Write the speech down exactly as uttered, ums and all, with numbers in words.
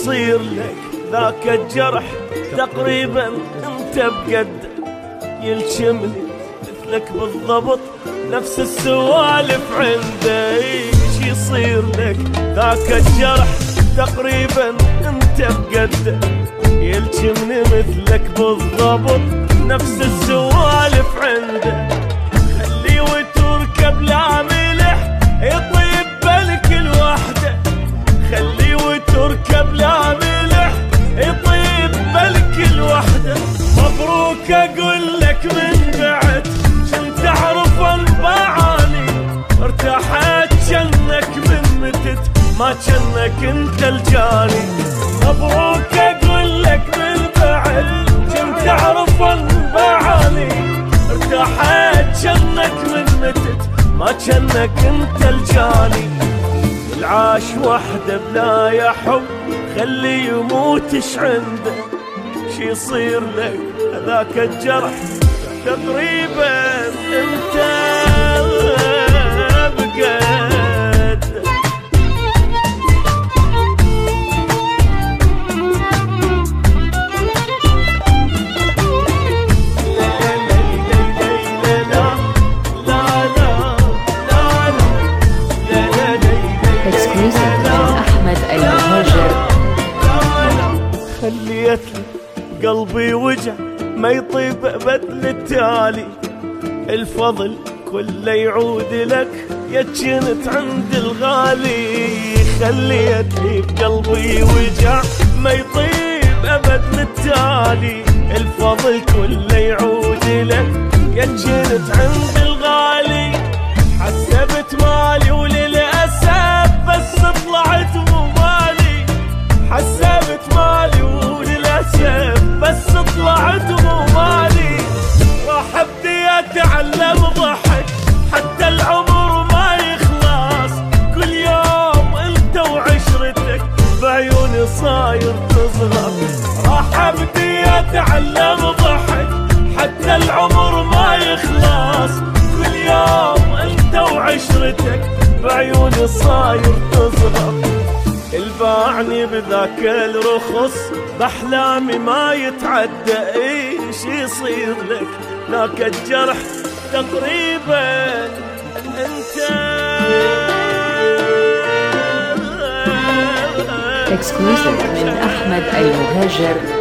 يصير لك ذاك الجرح تقريبا انت بقد يلشمني مثلك بالضبط نفس السوالف عنده. ايش يصير لك ذاك الجرح تقريبا انت بقد يلشمني مثلك بالضبط نفس السوالف عنده. خلي وتركب لا ملح يطيب بالك الوحده، خلي وتركب لا ملح يطيب بالك الوحده. مبروك اقول لك من بعد كنت اعرف انباعاني ارتاحت جنك من متت ما جنك انت الجاني. مبروك اقول لك من بعد كنت اعرف انباعاني ارتاحت جنك من متت ما جنك انت الجاني. العاش وحده بلا يا حب خلي يموتش عنده. شي يصير لك هذاك الجرح تقريبا انت بقد. أحمد المهاجر. خليتلي قلبي وجع ما يطيب أبد للتالي. الفضل كله يعود لك يا جنت عند الغالي. خليتلي بقلبي وجع ما يطيب أبد للتالي. الفضل كله يعود لك يا جنت عند الغالي. حسبت مالي وللأسف بس طلعت مو مالي. حسبت مالي وللأسف بس طلعت مو مالي. راح ابدي اتعلم ضحك حتى العمر ما يخلص. كل يوم انت وعشرتك بعيوني صاير تصغر. راح ابدي اتعلم ضحك حتى العمر ما يخلص. كل يوم انت وعشرتك بعيوني صاير تصغر. الباعني بذاك الرخص باحلامي ما يتعدى. ايش يصير لك ذاك الجرح تقريبا انت اكسكلوسيف من أحمد المهاجر.